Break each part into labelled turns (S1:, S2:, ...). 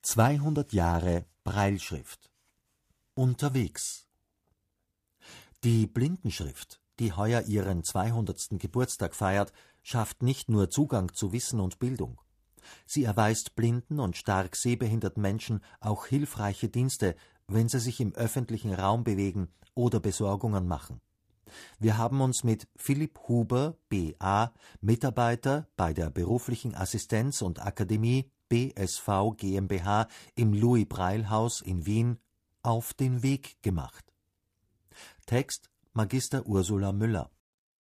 S1: 200 Jahre Brailleschrift. Unterwegs. Die Blindenschrift, die heuer ihren 200. Geburtstag feiert, schafft nicht nur Zugang zu Wissen und Bildung. Sie erweist blinden und stark sehbehinderten Menschen auch hilfreiche Dienste, wenn sie sich im öffentlichen Raum bewegen oder Besorgungen machen. Wir haben uns mit Philipp Huber, B.A., Mitarbeiter bei der Beruflichen Assistenz- und Akademie BSV GmbH im Louis-Braille-Haus in Wien auf den Weg gemacht. Text Magister Ursula Müller.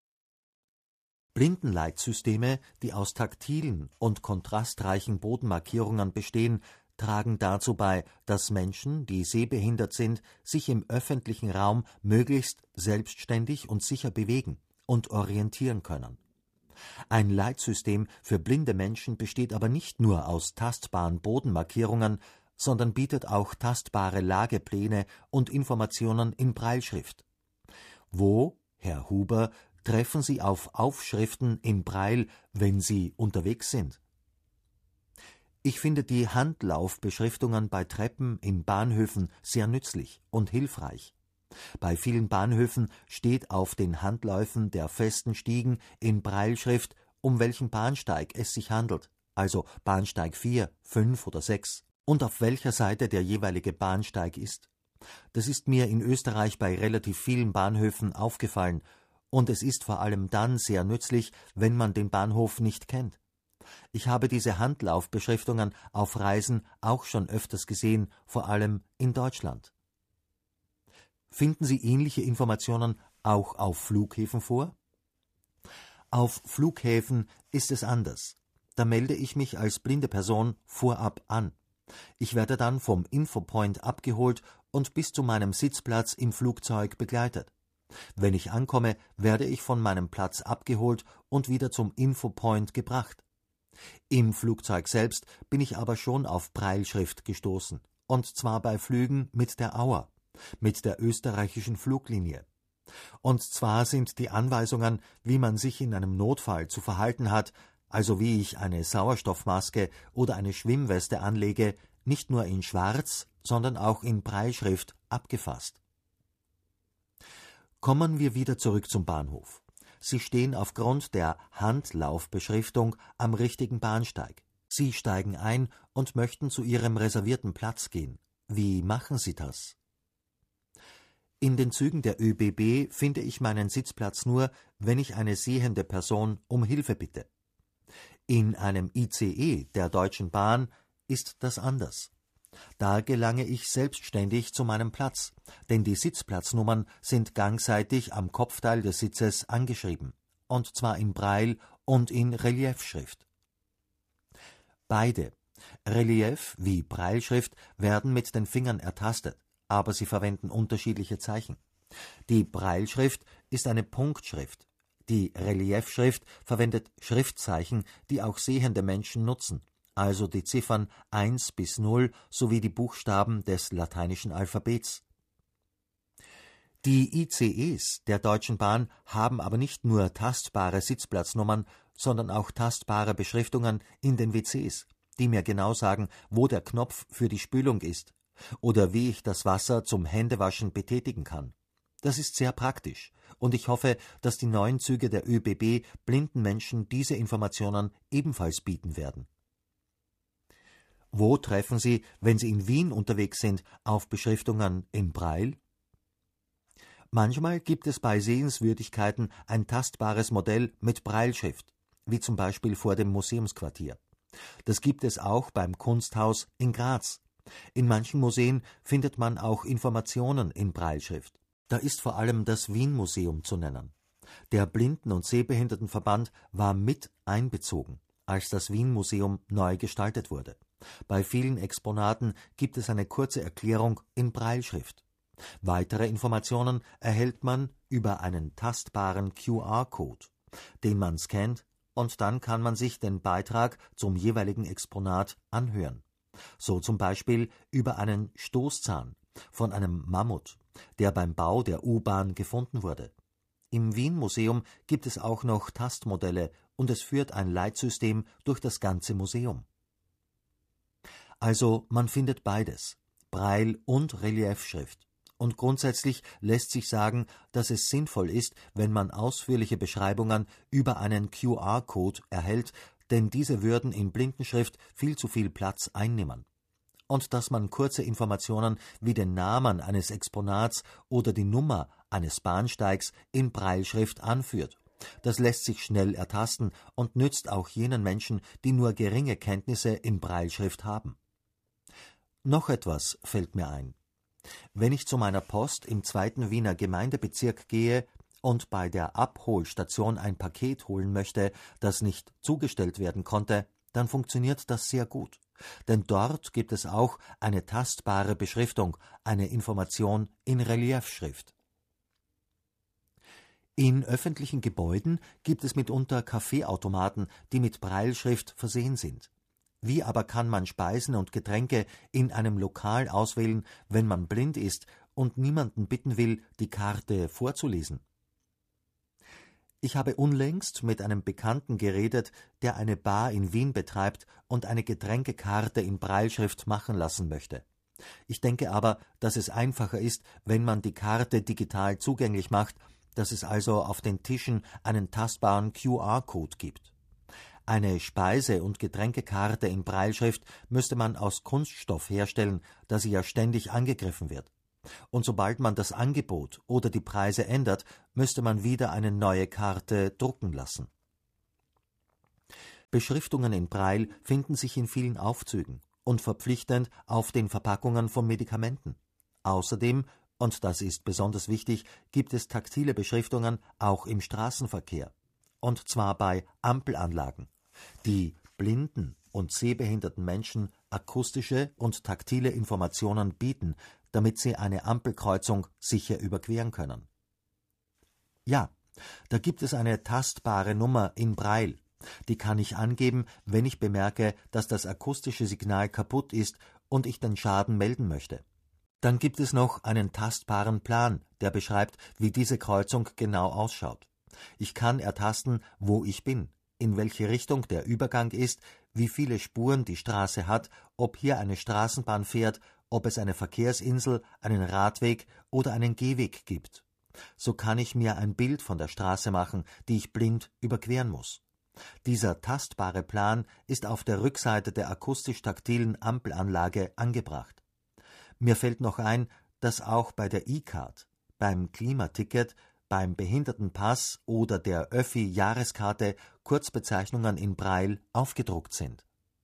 S1: Blindenleitsysteme, die aus taktilen und kontrastreichen Bodenmarkierungen bestehen, tragen dazu bei, dass Menschen, die sehbehindert sind, sich im öffentlichen Raum möglichst selbstständig und sicher bewegen und orientieren können. Ein Leitsystem für blinde Menschen besteht aber nicht nur aus tastbaren Bodenmarkierungen, sondern bietet auch tastbare Lagepläne und Informationen in Brailleschrift. Wo, Herr Huber, treffen Sie auf Aufschriften in Braille, wenn Sie unterwegs sind? Ich finde die Handlaufbeschriftungen bei Treppen in Bahnhöfen sehr nützlich und hilfreich. Bei vielen Bahnhöfen steht auf den Handläufen der festen Stiegen in Brailleschrift, um welchen Bahnsteig es sich handelt, also Bahnsteig 4, 5 oder 6, und auf welcher Seite der jeweilige Bahnsteig ist. Das ist mir in Österreich bei relativ vielen Bahnhöfen aufgefallen, und es ist vor allem dann sehr nützlich, wenn man den Bahnhof nicht kennt. Ich habe diese Handlaufbeschriftungen auf Reisen auch schon öfters gesehen, vor allem in Deutschland. Finden Sie ähnliche Informationen auch auf Flughäfen vor? Auf Flughäfen ist es anders. Da melde ich mich als blinde Person vorab an. Ich werde dann vom Infopoint abgeholt und bis zu meinem Sitzplatz im Flugzeug begleitet. Wenn ich ankomme, werde ich von meinem Platz abgeholt und wieder zum Infopoint gebracht. Im Flugzeug selbst bin ich aber schon auf Brailleschrift gestoßen, und zwar bei Flügen mit der Auer, mit der österreichischen Fluglinie. Und zwar sind die Anweisungen, wie man sich in einem Notfall zu verhalten hat, also wie ich eine Sauerstoffmaske oder eine Schwimmweste anlege, nicht nur in Schwarz, sondern auch in Brailleschrift abgefasst. Kommen wir wieder zurück zum Bahnhof. Sie stehen aufgrund der Handlaufbeschriftung am richtigen Bahnsteig. Sie steigen ein und möchten zu Ihrem reservierten Platz gehen. Wie machen Sie das? In den Zügen der ÖBB finde ich meinen Sitzplatz nur, wenn ich eine sehende Person um Hilfe bitte. In einem ICE der Deutschen Bahn ist das anders. Da gelange ich selbstständig zu meinem Platz, denn die Sitzplatznummern sind gangseitig am Kopfteil des Sitzes angeschrieben, und zwar in Braille und in Reliefschrift. Beide, Relief wie Brailleschrift, werden mit den Fingern ertastet, aber sie verwenden unterschiedliche Zeichen. Die Brailleschrift ist eine Punktschrift. Die Reliefschrift verwendet Schriftzeichen, die auch sehende Menschen nutzen, also die Ziffern 1 bis 0 sowie die Buchstaben des lateinischen Alphabets. Die ICEs der Deutschen Bahn haben aber nicht nur tastbare Sitzplatznummern, sondern auch tastbare Beschriftungen in den WCs, die mir genau sagen, wo der Knopf für die Spülung ist oder wie ich das Wasser zum Händewaschen betätigen kann. Das ist sehr praktisch, und ich hoffe, dass die neuen Züge der ÖBB blinden Menschen diese Informationen ebenfalls bieten werden. Wo treffen Sie, wenn Sie in Wien unterwegs sind, auf Beschriftungen in Braille? Manchmal gibt es bei Sehenswürdigkeiten ein tastbares Modell mit Brailleschrift, wie zum Beispiel vor dem Museumsquartier. Das gibt es auch beim Kunsthaus in Graz. In manchen Museen findet man auch Informationen in Brailleschrift. Da ist vor allem das Wien-Museum zu nennen. Der Blinden- und Sehbehindertenverband war mit einbezogen, als das Wien-Museum neu gestaltet wurde. Bei vielen Exponaten gibt es eine kurze Erklärung in Brailleschrift. Weitere Informationen erhält man über einen tastbaren QR-Code, den man scannt, und dann kann man sich den Beitrag zum jeweiligen Exponat anhören. So zum Beispiel über einen Stoßzahn von einem Mammut, der beim Bau der U-Bahn gefunden wurde. Im Wien-Museum gibt es auch noch Tastmodelle und es führt ein Leitsystem durch das ganze Museum. Also man findet beides, Braille und Reliefschrift. Und grundsätzlich lässt sich sagen, dass es sinnvoll ist, wenn man ausführliche Beschreibungen über einen QR-Code erhält, denn diese würden in Blindenschrift viel zu viel Platz einnehmen. Und dass man kurze Informationen wie den Namen eines Exponats oder die Nummer eines Bahnsteigs in Brailleschrift anführt. Das lässt sich schnell ertasten und nützt auch jenen Menschen, die nur geringe Kenntnisse in Brailleschrift haben. Noch etwas fällt mir ein. Wenn ich zu meiner Post im 2. Wiener Gemeindebezirk gehe und bei der Abholstation ein Paket holen möchte, das nicht zugestellt werden konnte, dann funktioniert das sehr gut. Denn dort gibt es auch eine tastbare Beschriftung, eine Information in Reliefschrift. In öffentlichen Gebäuden gibt es mitunter Kaffeeautomaten, die mit Brailleschrift versehen sind. Wie aber kann man Speisen und Getränke in einem Lokal auswählen, wenn man blind ist und niemanden bitten will, die Karte vorzulesen? Ich habe unlängst mit einem Bekannten geredet, der eine Bar in Wien betreibt und eine Getränkekarte in Brailleschrift machen lassen möchte. Ich denke aber, dass es einfacher ist, wenn man die Karte digital zugänglich macht, dass es also auf den Tischen einen tastbaren QR-Code gibt. Eine Speise- und Getränkekarte in Brailleschrift müsste man aus Kunststoff herstellen, da sie ja ständig angegriffen wird. Und sobald man das Angebot oder die Preise ändert, müsste man wieder eine neue Karte drucken lassen. Beschriftungen in Braille finden sich in vielen Aufzügen und verpflichtend auf den Verpackungen von Medikamenten. Außerdem, und das ist besonders wichtig, gibt es taktile Beschriftungen auch im Straßenverkehr. Und zwar bei Ampelanlagen, die blinden und sehbehinderten Menschen akustische und taktile Informationen bieten, damit sie eine Ampelkreuzung sicher überqueren können. Ja, da gibt es eine tastbare Nummer in Braille. Die kann ich angeben, wenn ich bemerke, dass das akustische Signal kaputt ist und ich den Schaden melden möchte. Dann gibt es noch einen tastbaren Plan, der beschreibt, wie diese Kreuzung genau ausschaut. Ich kann ertasten, wo ich bin, in welche Richtung der Übergang ist, wie viele Spuren die Straße hat, ob hier eine Straßenbahn fährt, ob es eine Verkehrsinsel, einen Radweg oder einen Gehweg gibt. So kann ich mir ein Bild von der Straße machen, die ich blind überqueren muss. Dieser tastbare Plan ist auf der Rückseite der akustisch-taktilen Ampelanlage angebracht. Mir fällt noch ein, dass auch bei der E-Card, beim Klimaticket, beim Behindertenpass oder der Öffi-Jahreskarte Kurzbezeichnungen in Braille aufgedruckt sind.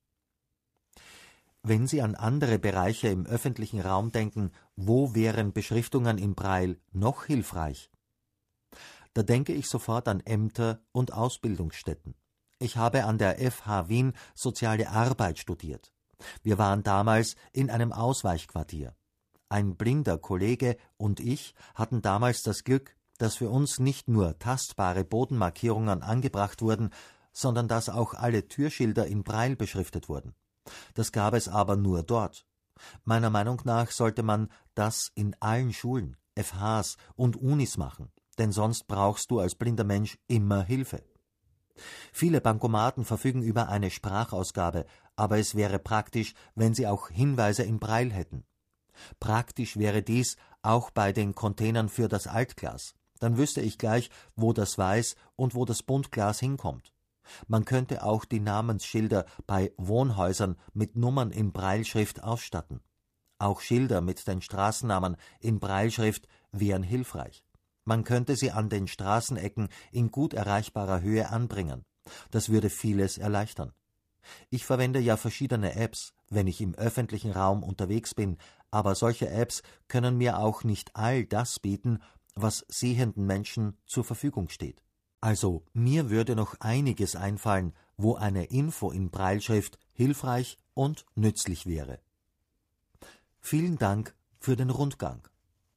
S1: Wenn Sie an andere Bereiche im öffentlichen Raum denken, wo wären Beschriftungen in Braille noch hilfreich? Da denke ich sofort an Ämter und Ausbildungsstätten. Ich habe an der FH Wien Soziale Arbeit studiert. Wir waren damals in einem Ausweichquartier. Ein blinder Kollege und ich hatten damals das Glück, dass für uns nicht nur tastbare Bodenmarkierungen angebracht wurden, sondern dass auch alle Türschilder in Braille beschriftet wurden. Das gab es aber nur dort. Meiner Meinung nach sollte man das in allen Schulen, FHs und Unis machen, denn sonst brauchst du als blinder Mensch immer Hilfe. Viele Bankomaten verfügen über eine Sprachausgabe, aber es wäre praktisch, wenn sie auch Hinweise in Braille hätten. Praktisch wäre dies auch bei den Containern für das Altglas. Dann wüsste ich gleich, wo das Weiß- und wo das Buntglas hinkommt. Man könnte auch die Namensschilder bei Wohnhäusern mit Nummern in Brailleschrift ausstatten. Auch Schilder mit den Straßennamen in Brailleschrift wären hilfreich. Man könnte sie an den Straßenecken in gut erreichbarer Höhe anbringen. Das würde vieles erleichtern. Ich verwende ja verschiedene Apps, wenn ich im öffentlichen Raum unterwegs bin, aber solche Apps können mir auch nicht all das bieten, was sehenden Menschen zur Verfügung steht. Also mir würde noch einiges einfallen, wo eine Info in Brailleschrift hilfreich und nützlich wäre. Vielen Dank für den Rundgang.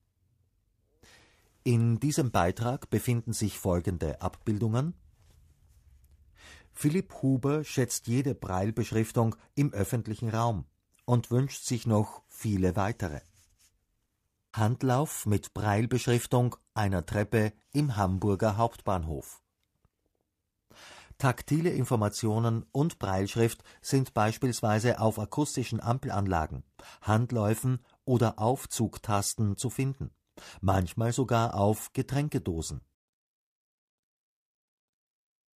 S1: In diesem Beitrag befinden sich folgende Abbildungen. Philipp Huber schätzt jede Braillebeschriftung im öffentlichen Raum und wünscht sich noch viele weitere. Handlauf mit Braillebeschriftung einer Treppe im Hamburger Hauptbahnhof. Taktile Informationen und Brailleschrift sind beispielsweise auf akustischen Ampelanlagen, Handläufen oder Aufzugtasten zu finden, manchmal sogar auf Getränkedosen